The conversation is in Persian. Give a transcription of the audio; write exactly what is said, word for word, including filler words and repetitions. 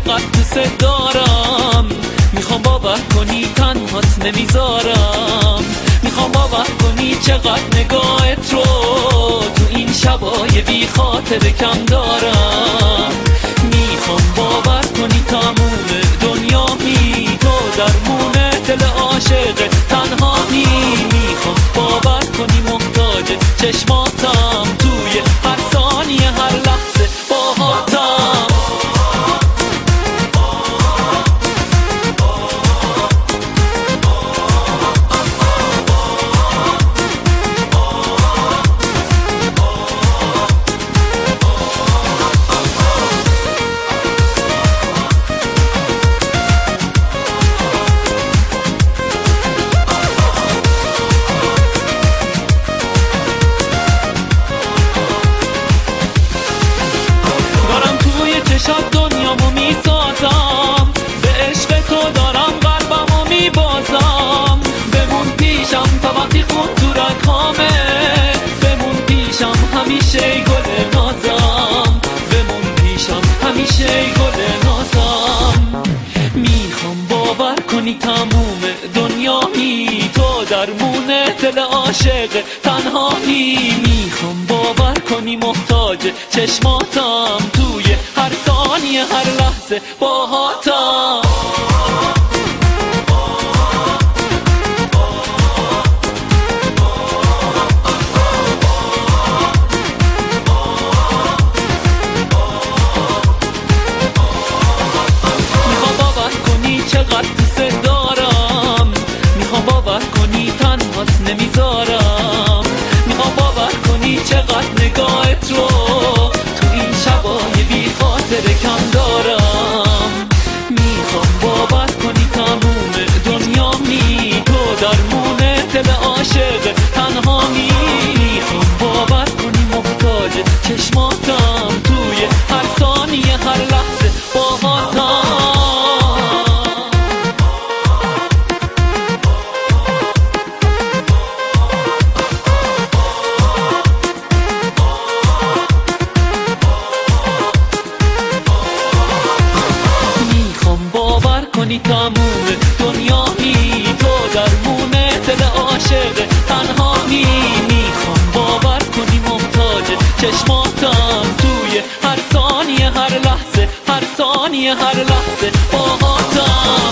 چقدر دوست دارم. میخوام باور کنی تنهات نمیذارم. میخوام باور کنی چقدر نگاهت رو تو این شبای بی خاطر کم دارم. میخوام باور کنی تموم دنیامی، تو درمون دل عاشق تنهایی. میخوام باور کنی محتاج چشماتم، توی هر ثانیه هر لحظه باهاتم. شب دنیامو میسازم، به عشق تو دارم قلبمو میبازم. بمون پیشم تا وقتی خون تو رگامه، بمون پیشم همیشه ای گل نازم، بمون پیشم همیشه ای گل نازم. میخوام باور کنی تموم دنیایی، تو درمون دل عاشق تنهایی. میخوام باور کنی محتاج چشماتم، توی هر ثانیه هر لحظه باهاتم. میخوام باور کنی چقدر دوست دارم. میخوام باور کنی تنهات نمیذارم. میخوام باور کنی چقدر نگاهت رو تو این شبای بی خاطر کم دارم. میخوام باور کنی تموم دنیامی، تو درمون دل عاشق تنهایی. میخوام باور کنی محتاج چشماتم، توی هر ثانیه هر لحظه باهاتم. کنی تموم دنیایی، تو درمون دل عاشق تنهایی. میخوام باور کنی محتاج چشماتم، توی هر ثانیه هر لحظه هر ثانیه هر لحظه باهاتم.